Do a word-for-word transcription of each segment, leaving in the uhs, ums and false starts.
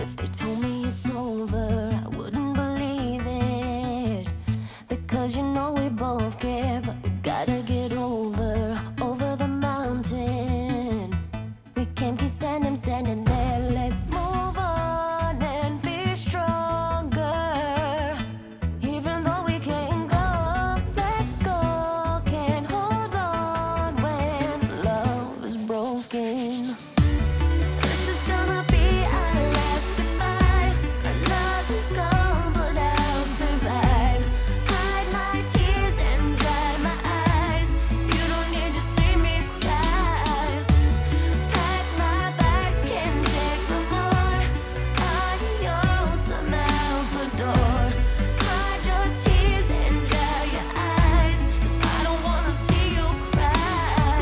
If they told me it's over, I wouldn't believe it. Because you know we both care, but we gotta get over, over the mountain. We can't keep standing, standing there. Let's move on and be stronger. Even though we can't go, let go. Can't hold on when love is broken. This is gonna be our last goodbye. Our love is gone, but I'll survive. Hide my tears and dry my eyes. You don't need to see me cry. Pack my bags, can't take no more. Adios, I'm out the door. Hide your tears and dry your eyes, 'cause I don't wanna see you cry.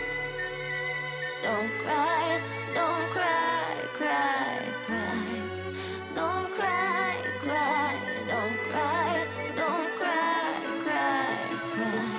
Don't cry, don't cry, cry, cry. Don't cry, cry, don't cry, don't cry, cry, cry.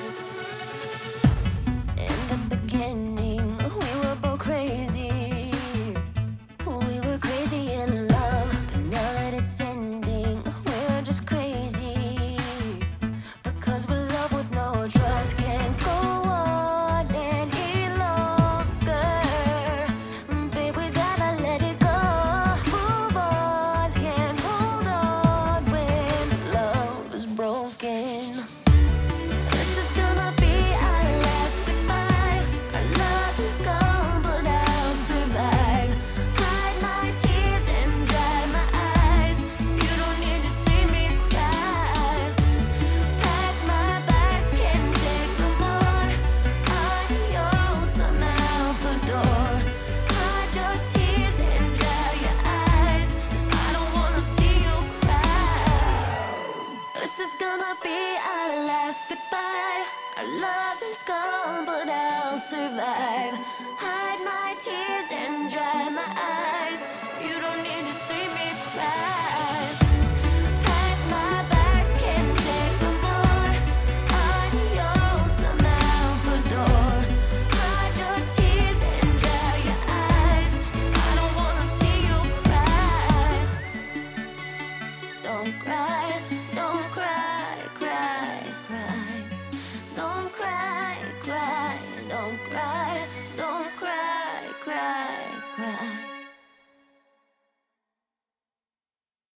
In the beginning, we were both crazy. We were crazy in love, but now that it's ending, we're just crazy. Because we're love with no trust, can't go on any longer. Babe, we gotta let it go. Move on, can't hold on when love is broken. This is gonna be our last goodbye. Our love is gone, but I'll survive. Hide my tears and dry my eyes. You don't need to see me cry. Pack my bags, can't take no more. Adios, I'm out the door. Hide your tears and dry your eyes, 'cause I don't wanna see you cry. This is gonna be our last goodbye. Our love is gone, but I'll survive. Hide my tears and dry my eyes. You don't need to see me cry. Pack my bags, can't take no more. Adios, I'm out the door. Hide your tears and dry your eyes, 'cause I don't wanna see you cry. Don't cry, don't cry, cry, cry. Don't cry, cry, don't cry, don't cry, cry, cry.